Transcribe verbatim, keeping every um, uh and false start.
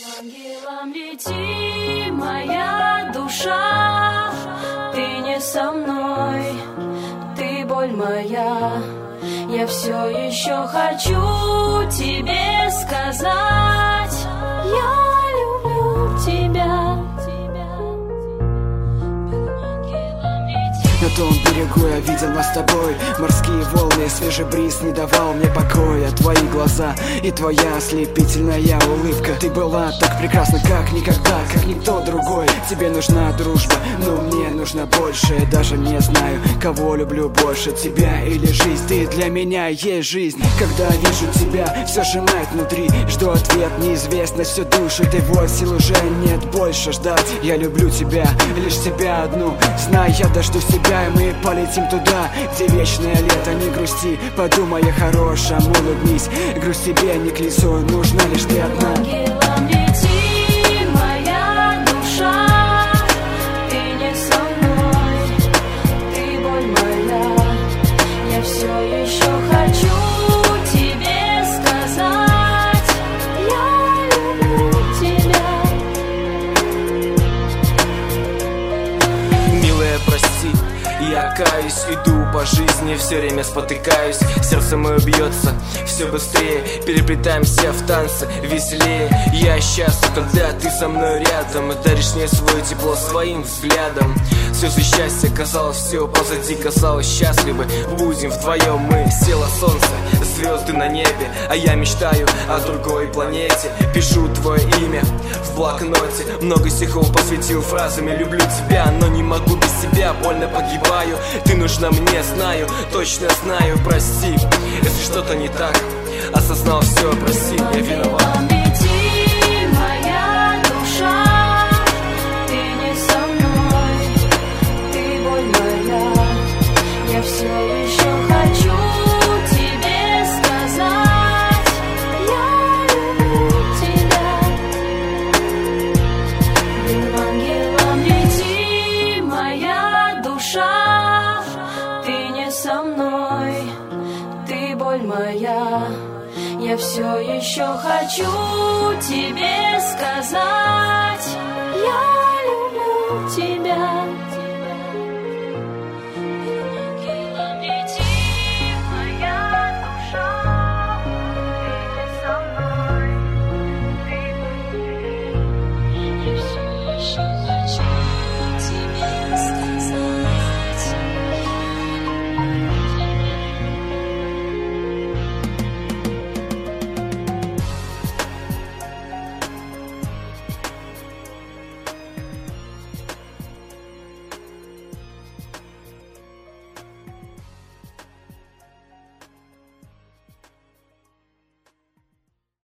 Ангелом лети, моя душа, ты не со мной, ты боль моя. Я все еще хочу тебе сказать, я люблю тебя. На том берегу я видел нас с тобой. Морские волны, свежий бриз не давал мне покоя. Твои глаза и твоя ослепительная улыбка. Ты была так прекрасна, как никогда, как никто другой. Тебе нужна дружба, но мне нужно больше. Я даже не знаю, кого люблю больше, тебя или жизнь. Ты для меня есть жизнь. Когда вижу тебя, все сжимает внутри. Жду ответ, неизвестность все душит. И вот сил уже нет больше ждать. Я люблю тебя, лишь тебя одну. Знай, я дождусь тебя, и мы полетим туда, где вечное лето. Не грусти, подумай о хорошем, улыбнись. Грусть тебе не к лицу, нужна лишь ты одна. Ангелом лети, моя душа, ты не со мной, ты боль моя. Я все еще хочу тебе сказать, я люблю тебя. Милая, прости, я каюсь, иду по жизни, все время спотыкаюсь. Сердце мое бьется все быстрее, переплетаемся в танцы веселее. Я счастлив, когда ты со мной рядом, и даришь мне свое тепло своим взглядом. Слезы счастья, казалось, все позади, казалось, счастливы будем вдвоем мы. Село солнце, звезды на небе, а я мечтаю о другой планете. Пишу твое имя в блокноте, много стихов посвятил фразами люблю тебя, но не могу без тебя, больно погибаю. Ты нужна мне, знаю, точно знаю, прости, если что-то не так, осознал все, прости, я виноват. Ангелом лети, моя душа, ты не со мной, ты боль моя. Я все еще хочу тебе сказать, я люблю тебя. Ангелом лети, моя душа, ты не со мной, ты боль моя. Я все еще хочу тебе сказать.